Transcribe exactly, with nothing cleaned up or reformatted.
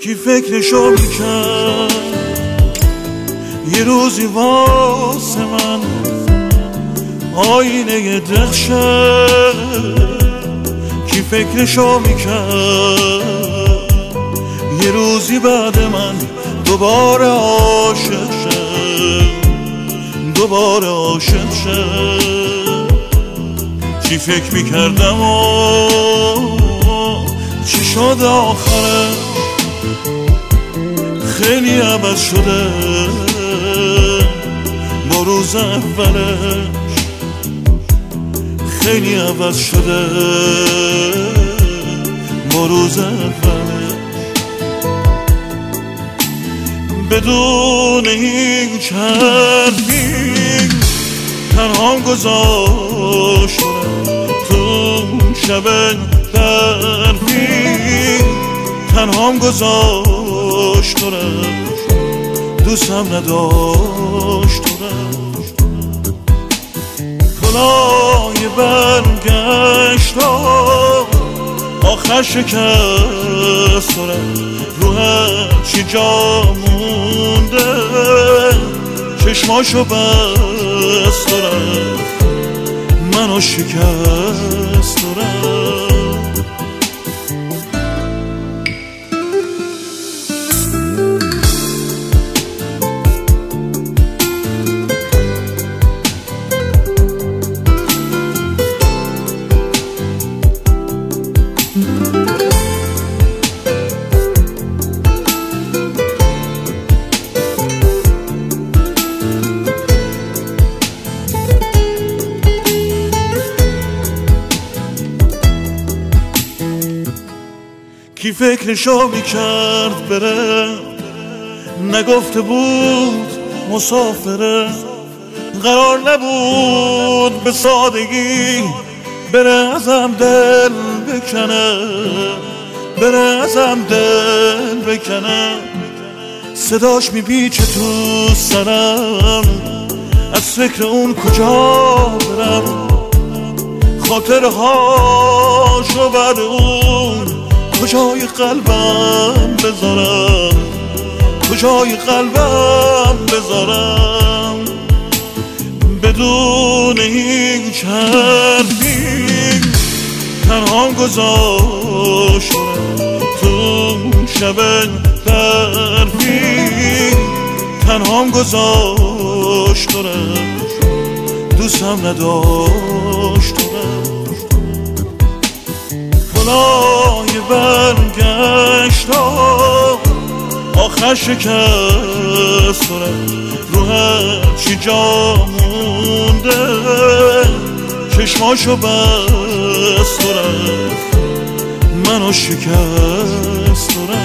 کی فکرشو میکرد یه روزی واسه من آینه درخشه؟ کی فکرشو میکرد یه روزی بعد من دوباره عاشق شه، دوباره عاشق شه؟ چی فکر میکردم و چی شد آخرش؟ خیلی عوض شده با روز اولش، خیلی عوض شده با روز اولش. بدون هیچ حرفی تنهام گذاشتم تو شب برفی، تنهام گذاشتم دوستم نداشت. کلاه برگشت آخر شکست رو هرچی جا مونده چشماشو بست دارم منو شکست دارم. کی فکرشو میکرد بره نگفته بود مسافره؟ قرار نبود به سادگی بره ازم دل بکنه، بره ازم دل بکنه. صداش میپیچه تو سرم از فکر اون کجا برم، خاطرهاشو بعد اون کجای قلبم بذارم، کجای قلبم بذارم. بدون هیچ حرفی تنهام گذاشتم تو شب برفی، تنهام گذاشتم دوستم نداشتم. کلاه برگشت آخر شکست رو هرچی جا مونده چشماشو بست منو شکست